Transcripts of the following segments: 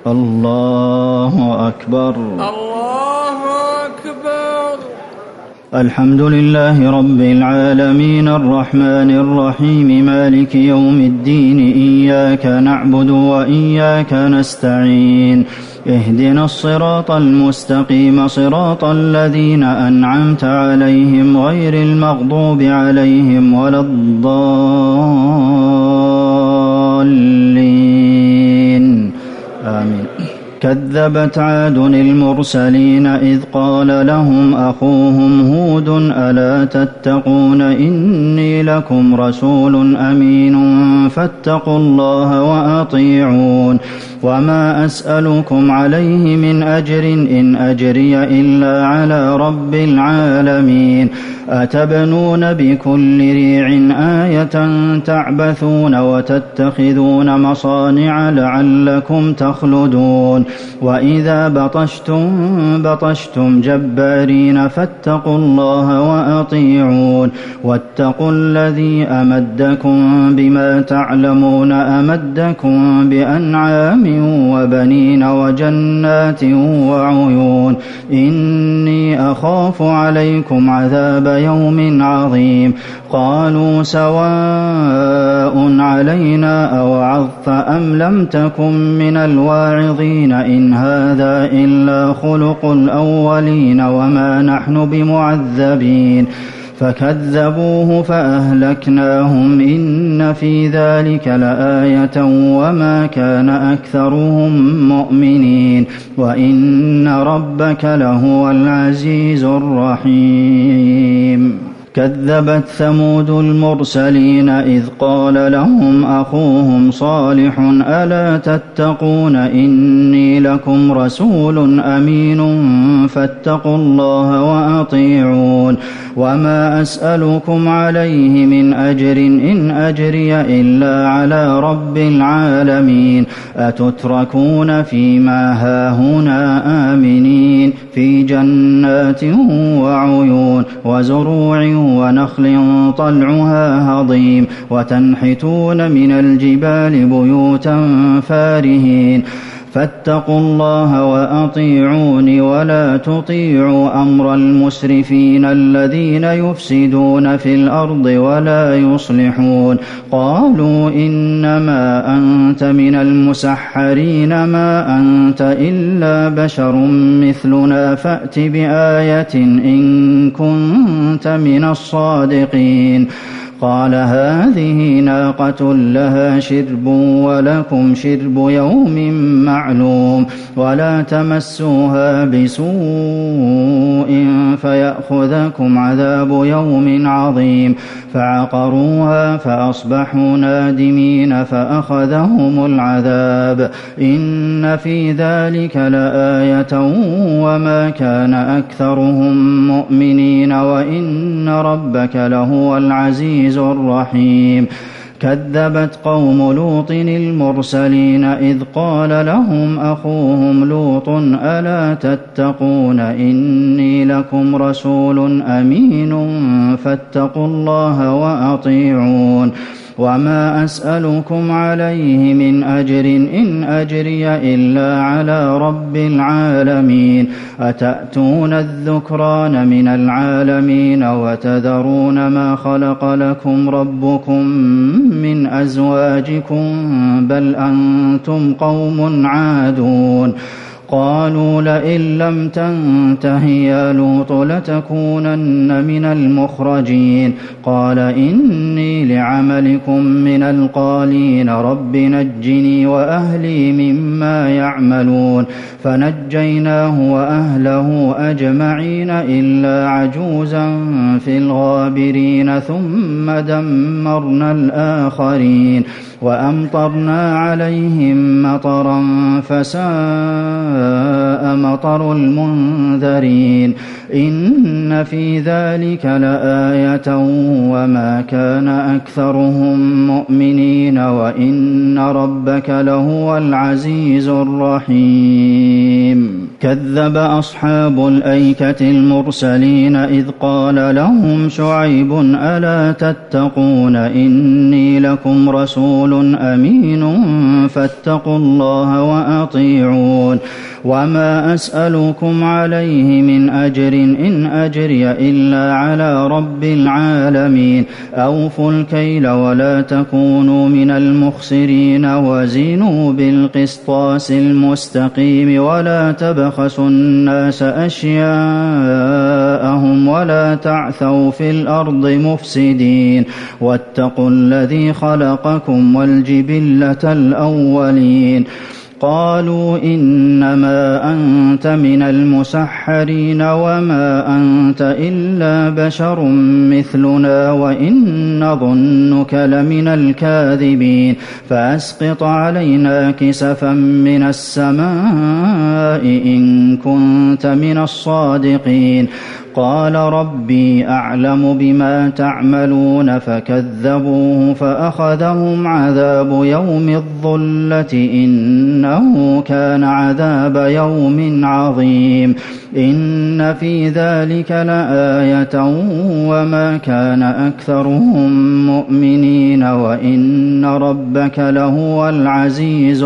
الله أكبر. الله أكبر. الحمد لله رب العالمين الرحمن الرحيم مالك يوم الدين إياك نعبد وإياك نستعين اهدنا الصراط المستقيم صراط الذين أنعمت عليهم غير المغضوب عليهم ولا الضالين آمين. كذبت عاد المرسلين إذ قال لهم أخوهم هود ألا تتقون إني لكم رسول أمين فاتقوا الله وأطيعون وما أسألكم عليه من أجر إن أجري إلا على رب العالمين أتبنون بكل ريع آية تعبثون وتتخذون مصانع لعلكم تخلدون وإذا بطشتم جبارين فاتقوا الله وأطيعون واتقوا الذي أمدكم بما تعلمون أمدكم بأنعام وبنين وجنات وعيون إني أخاف عليكم عذاب يوم عظيم قالوا سواء علينا أوعظت أم لم تكن من الواعظين إن هذا إلا خلق الأولين وما نحن بمعذبين فكذبوه فأهلكناهم إن في ذلك لآية وما كان أكثرهم مؤمنين وإن ربك لهو العزيز الرحيم. كذبت ثمود المرسلين إذ قال لهم أخوهم صالح ألا تتقون إني لكم رسول أمين فاتقوا الله وأطيعون وما أسألكم عليه من أجر إن أجري إلا على رب العالمين أتتركون فيما هاهنا آمنين في جنات وعيون وزروع ونخل طلعها هضيم وتنحتون من الجبال بيوتا فارهين فاتقوا الله وأطيعون ولا تطيعوا أمر المسرفين الذين يفسدون في الأرض ولا يصلحون قالوا إنما أنت من المسحرين ما أنت إلا بشر مثلنا فأت بآية إن كنت من الصادقين قال هذه ناقة لها شرب ولكم شرب يوم معلوم ولا تمسوها بسوء فيأخذكم عذاب يوم عظيم فعقروها فأصبحوا نادمين فأخذهم العذاب إن في ذلك لآية وما كان أكثرهم مؤمنين وإن ربك لهو العزيز الرحيم. كذبت قوم لوط المرسلين إذ قال لهم أخوهم لوط ألا تتقون إني لكم رسول أمين فاتقوا الله وأطيعون وما أسألكم عليه من أجر إن أجري إلا على رب العالمين أتأتون الذكران من العالمين وتذرون ما خلق لكم ربكم من أزواجكم بل أنتم قوم عادون قالوا لئن لم تنته يا لوط لتكونن من المخرجين قال إني لعملكم من القالين رب نجني وأهلي مما يعملون فنجيناه وأهله أجمعين إلا عجوزا في الغابرين ثم دمرنا الآخرين وأمطرنا عليهم مطرا فساء ساء مطر المنذرين إن في ذلك لآية وما كان أكثرهم مؤمنين وإن ربك لهو العزيز الرحيم كذب أصحاب الأيكة المرسلين إذ قال لهم شعيب ألا تتقون إني لكم رسول أمين فاتقوا الله وأطيعون وما أسألكم عليه من أجر إن أجري إلا على رب العالمين أوفوا الكيل ولا تكونوا من المخسرين وزنوا بالقسطاس المستقيم ولا تبخسوا الناس أشياءهم ولا تعثوا في الأرض مفسدين واتقوا الذي خلقكم والجبلة الأولين قالوا إنما أنت من المسحرين وما أنت إلا بشر مثلنا وإن نظنك لمن الكاذبين فأسقط علينا كسفا من السماء إن كنت من الصادقين قال ربي أعلم بما تعملون فكذبوه فأخذهم عذاب يوم الظلة إنه كان عذاب يوم عظيم إن في ذلك لآية وما كان أكثرهم مؤمنين وإن ربك لهو العزيز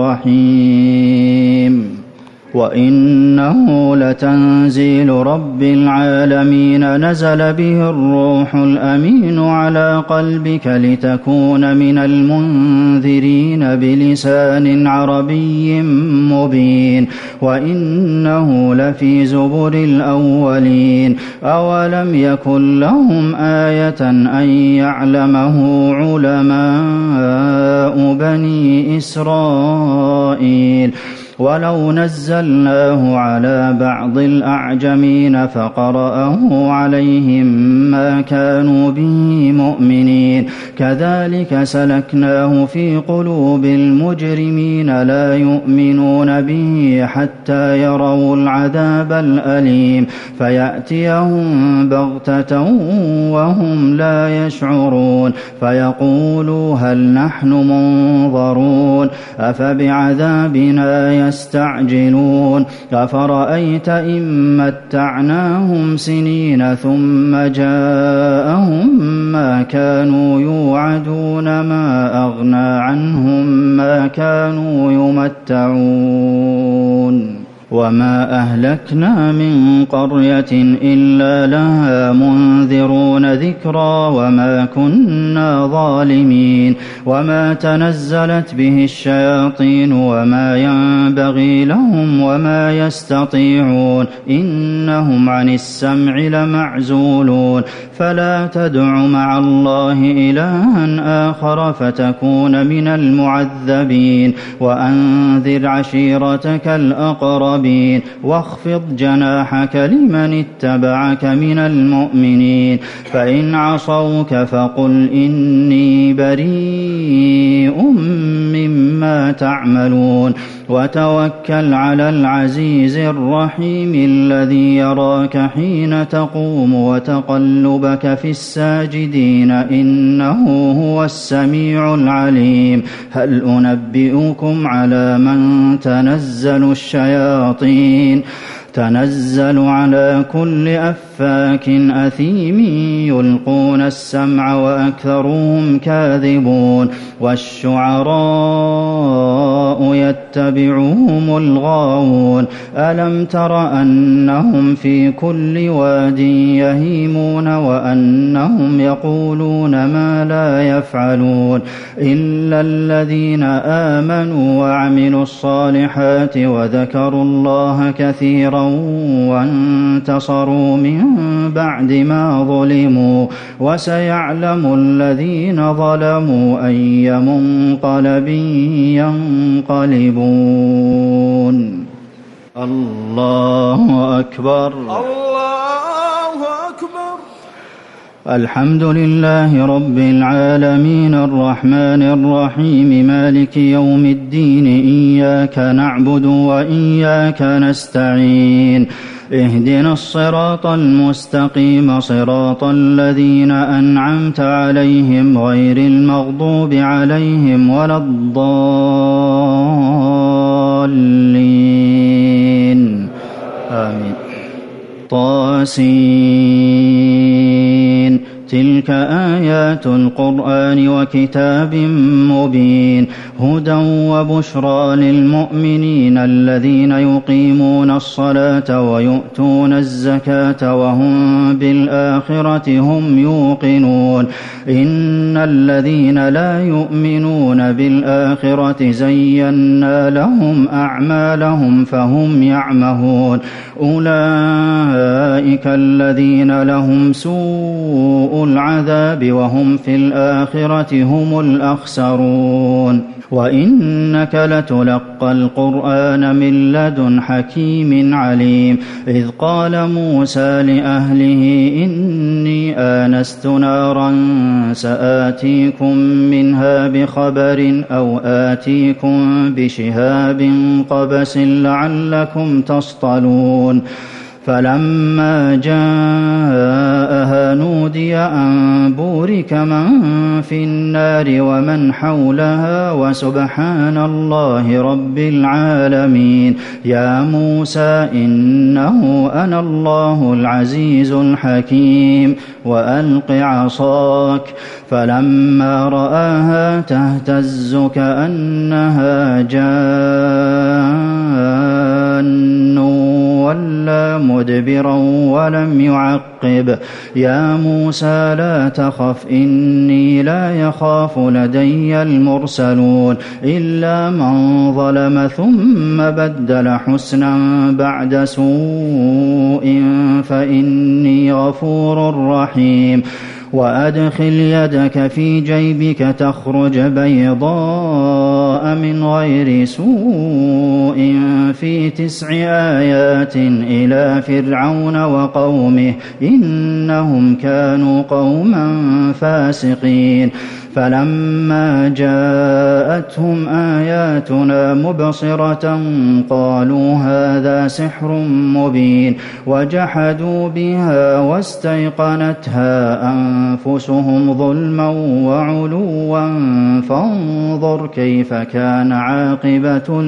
الرحيم وإنه لتنزيل رب العالمين نزل به الروح الأمين على قلبك لتكون من المنذرين بلسان عربي مبين وإنه لفي زبر الأولين أولم يكن لهم آية أن يعلمه علماء بني إسرائيل ولو نزلناه على بعض الأعجمين فقرأه عليهم ما كانوا به مؤمنين كذلك سلكناه في قلوب المجرمين لا يؤمنون به حتى يروا العذاب الأليم فيأتيهم بغتة وهم لا يشعرون فيقولوا هل نحن منظرون أفبعذابنا يستعجلون أفرأيت إن متعناهم سنين ثم جاءهم ما كانوا يوعدون ما أغنى عنهم ما كانوا يمتعون وما أهلكنا من قرية إلا لها منذرون ذكرى وما كنا ظالمين وما تنزلت به الشياطين وما ينبغي لهم وما يستطيعون إنهم عن السمع لمعزولون فلا تدع مع الله إلها آخر فتكون من المعذبين وأنذر عشيرتك الأقربين واخفض جناحك لمن اتبعك من المؤمنين فإن عصوك فقل إني بريء مما تعملون وتوكل على العزيز الرحيم الذي يراك حين تقوم وتقلبك في الساجدين إنه هو السميع العليم هل أنبئكم على من تنزل الشياطين تنزل على كل أفاك أثيم يلقون السمع وأكثرهم كاذبون والشعراء يتبعهم الغاوون ألم تر أنهم في كل واد يهيمون وأنهم يقولون ما لا يفعلون إلا الذين آمنوا وعملوا الصالحات وذكروا الله كثيرا وانتصروا من بعد ما ظلموا وسيعلم الذين ظلموا أي منقلب ينقلبون الله أكبر الله أكبر الحمد لله رب العالمين الرحمن الرحيم مالك يوم الدين إياك نعبد وإياك نستعين اهدنا الصراط المستقيم صراط الذين أنعمت عليهم غير المغضوب عليهم ولا الضالين آمين. طاسين تلك آيات القرآن وكتاب مبين هدى وبشرى للمؤمنين الذين يقيمون الصلاة ويؤتون الزكاة وهم بالآخرة هم يوقنون إن الذين لا يؤمنون بالآخرة زينا لهم أعمالهم فهم يعمهون أولئك الذين لهم سوء العذاب وهم في الآخرة هم الأخسرون وإنك لتلقى القرآن من لدن حكيم عليم إذ قال موسى لأهله إني آنست نارا سآتيكم منها بخبر أو آتيكم بشهاب قبس لعلكم تصطلون فلما جاءها نودي أن بورك من في النار ومن حولها وسبحان الله رب العالمين يا موسى إنه أنا الله العزيز الحكيم وألق عصاك فلما رآها تهتز كأنها جان ولا مدبرا ولم يعقب يا موسى لا تخف إني لا يخاف لدي المرسلون إلا من ظلم ثم بدل حسنا بعد سوء فإني غفور رحيم وأدخل يدك في جيبك تخرج بيضاء من غير سوء في 9 آيات إلى فرعون وقومه إنهم كانوا قوما فاسقين فلما جاءتهم آياتنا مبصرة قالوا هذا سحر مبين وجحدوا بها واستيقنتها أنفسهم ظلما وعلوا فانظر كيف كان عاقبة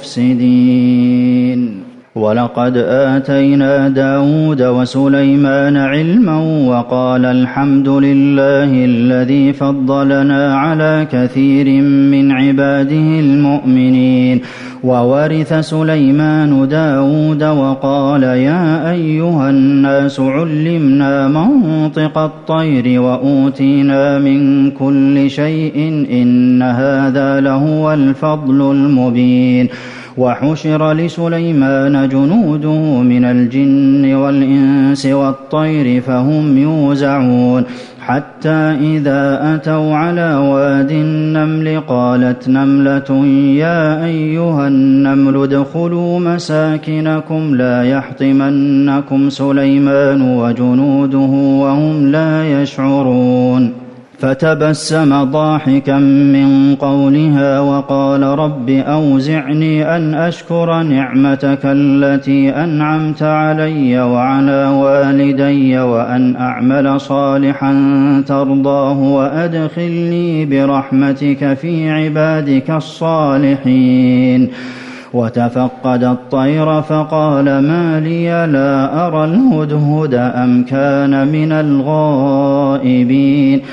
المفسدين ولقد آتينا داود وسليمان علما وقال الحمد لله الذي فضلنا على كثير من عباده المؤمنين وورث سليمان داود وقال يا أيها الناس علمنا منطق الطير وأوتينا من كل شيء إن هذا لهو الفضل المبين وحشر لسليمان جنوده من الجن والإنس والطير فهم يوزعون حتى إذا أتوا على واد النمل قالت نملة يا أيها النمل ادخلوا مساكنكم لا يحطمنكم سليمان وجنوده وهم لا يشعرون فتبسم ضاحكا من قولها وقال رب أوزعني أن أشكر نعمتك التي أنعمت علي وعلى والدي وأن أعمل صالحا ترضاه وأدخلني برحمتك في عبادك الصالحين وتفقد الطير فقال ما لي لا أرى الهدهد أم كان من الغائبين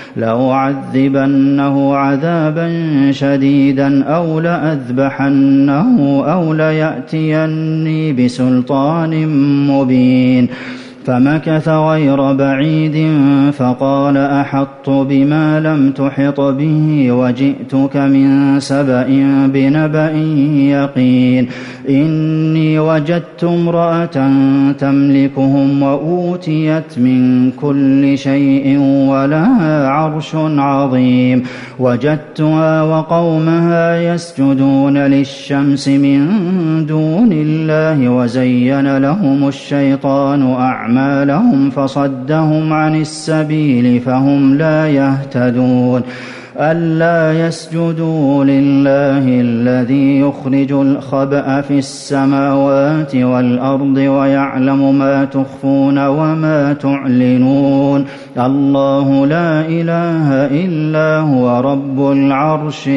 لأعذبنه عذابا شديدا أو لأذبحنه أو ليأتيني بسلطان مبين فمكث غير بعيد فقال أحطت بما لم تحط به وجئتك من سبأ بنبأ يقين إني وجدت امرأة تملكهم وأوتيت من كل شيء ولها عرش عظيم وجدتها وقومها يسجدون للشمس من دون الله وزين لهم الشيطان أعمالهم أعمالهم فصدهم عن السبيل فهم لا يهتدون ألا يسجدوا لله الذي يخرج الخبأ في السماوات والأرض ويعلم ما تخفون وما تعلنون الله لا إله إلا هو رب العرش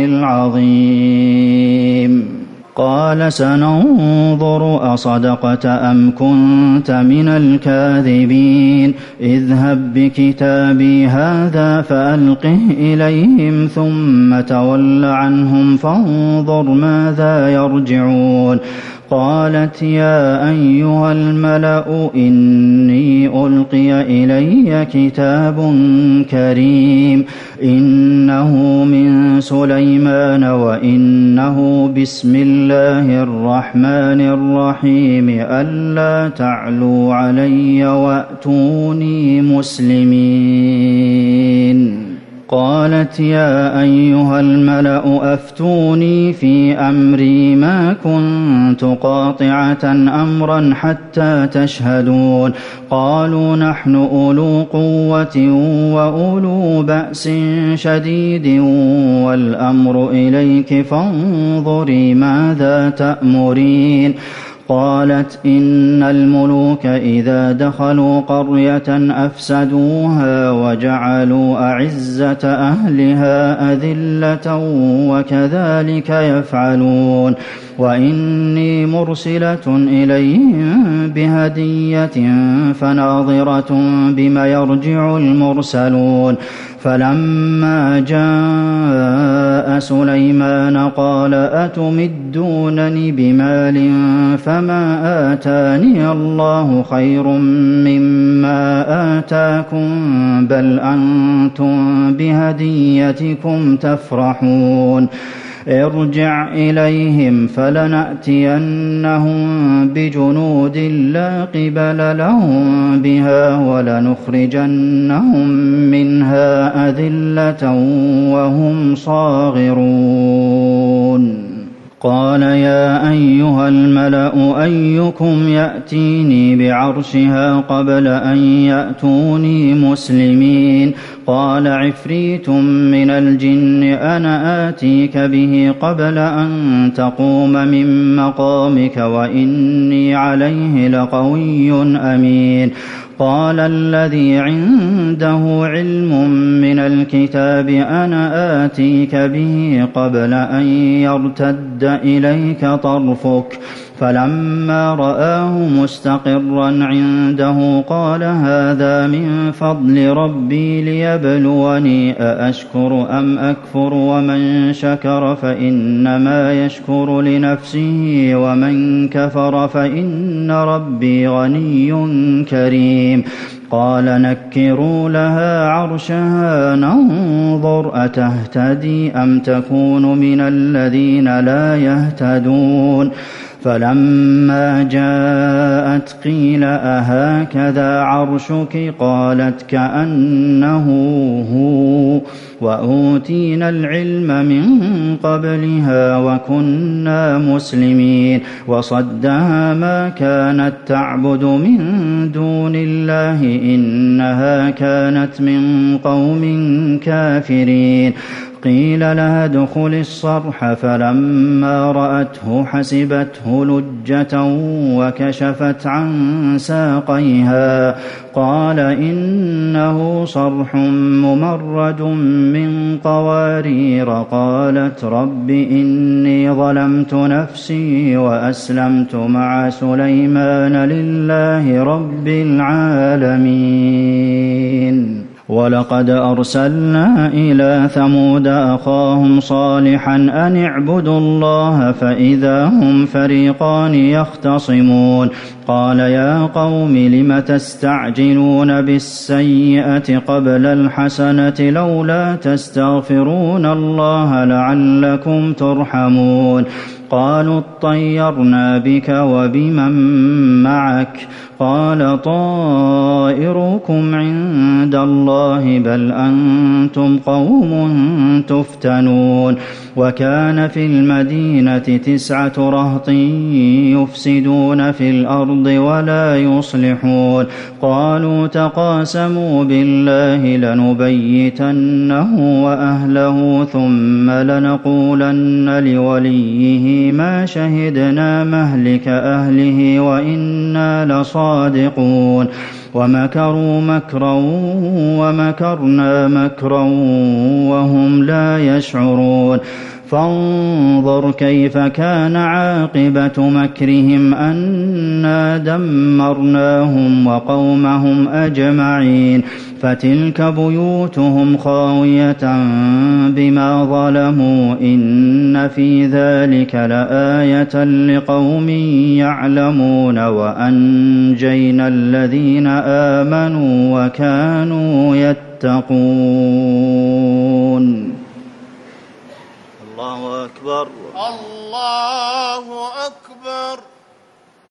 العظيم قال سننظر أصدقت أم كنت من الكاذبين اذهب بكتابي هذا فألقه إليهم ثم تول عنهم فانظر ماذا يرجعون قالت يا أيها الملأ إني ألقي إلي كتاب كريم إنه من سليمان وإنه بسم الله الرحمن الرحيم ألا تعلوا علي وأتوني مسلمين قالت يا أيها الملأ أفتوني في أمري ما كنت قاطعة أمرا حتى تشهدون قالوا نحن أولو قوة وأولو بأس شديد والأمر إليك فانظري ماذا تأمرين قالت إن الملوك إذا دخلوا قرية أفسدوها وجعلوا أعزة أهلها أذلة وكذلك يفعلون وإني مرسلة إليهم بهدية فناظرة بما يرجع المرسلون فلما جاء سليمان قال أتمدونني بمال فما آتاني الله خير مما آتاكم بل أنتم بهديتكم تفرحون ارجع إليهم فلنأتينهم بجنود لا قبل لهم بها ولنخرجنهم منها أذلة وهم صاغرون قال يا أيها الملأ أيكم يأتيني بعرشها قبل أن يأتوني مسلمين قال عفريت من الجن أنا آتيك به قبل أن تقوم من مقامك وإني عليه لقوي أمين قال الذي عنده علم من الكتاب أنا آتيك به قبل أن يرتد إليك طرفك فلما رآه مستقرا عنده قال هذا من فضل ربي ليبلوني أأشكر أم أكفر ومن شكر فإنما يشكر لنفسه ومن كفر فإن ربي غني كريم قال نكروا لها عرشها ننظر أتهتدي أم تكون من الذين لا يهتدون فلما جاءت قيل أهكذا عرشك قالت كأنه هو وأوتينا العلم من قبلها وكنا مسلمين وصدها ما كانت تعبد من دون الله إنها كانت من قوم كافرين قيل لها ادخل الصرح فلما رأته حسبته لجة وكشفت عن ساقيها قال إنه صرح ممرد من قوارير قالت رب إني ظلمت نفسي وأسلمت مع سليمان لله رب العالمين ولقد أرسلنا إلى ثمود أخاهم صالحا أن اعبدوا الله فإذا هم فريقان يختصمون قال يا قوم لم تستعجلون بالسيئة قبل الحسنة لولا تستغفرون الله لعلكم ترحمون قالوا اطيرنا بك وبمن معك قال طائركم عند الله بل أنتم قوم تفتنون وكان في المدينة 9 رهط يفسدون في الأرض ولا يصلحون قالوا تقاسموا بالله لنبيتنه وأهله ثم لنقولن لوليه ما شهدنا مهلك أهله وإنا لصادقون ومكروا مكرا ومكرنا مكرا وهم لا يشعرون فانظر كيف كان عاقبة مكرهم أنا دمرناهم وقومهم أجمعين فتلك بيوتهم خاوية بما ظلموا إن في ذلك لآية لقوم يعلمون وأنجينا الذين آمنوا وكانوا يتقون. الله أكبر. الله أكبر.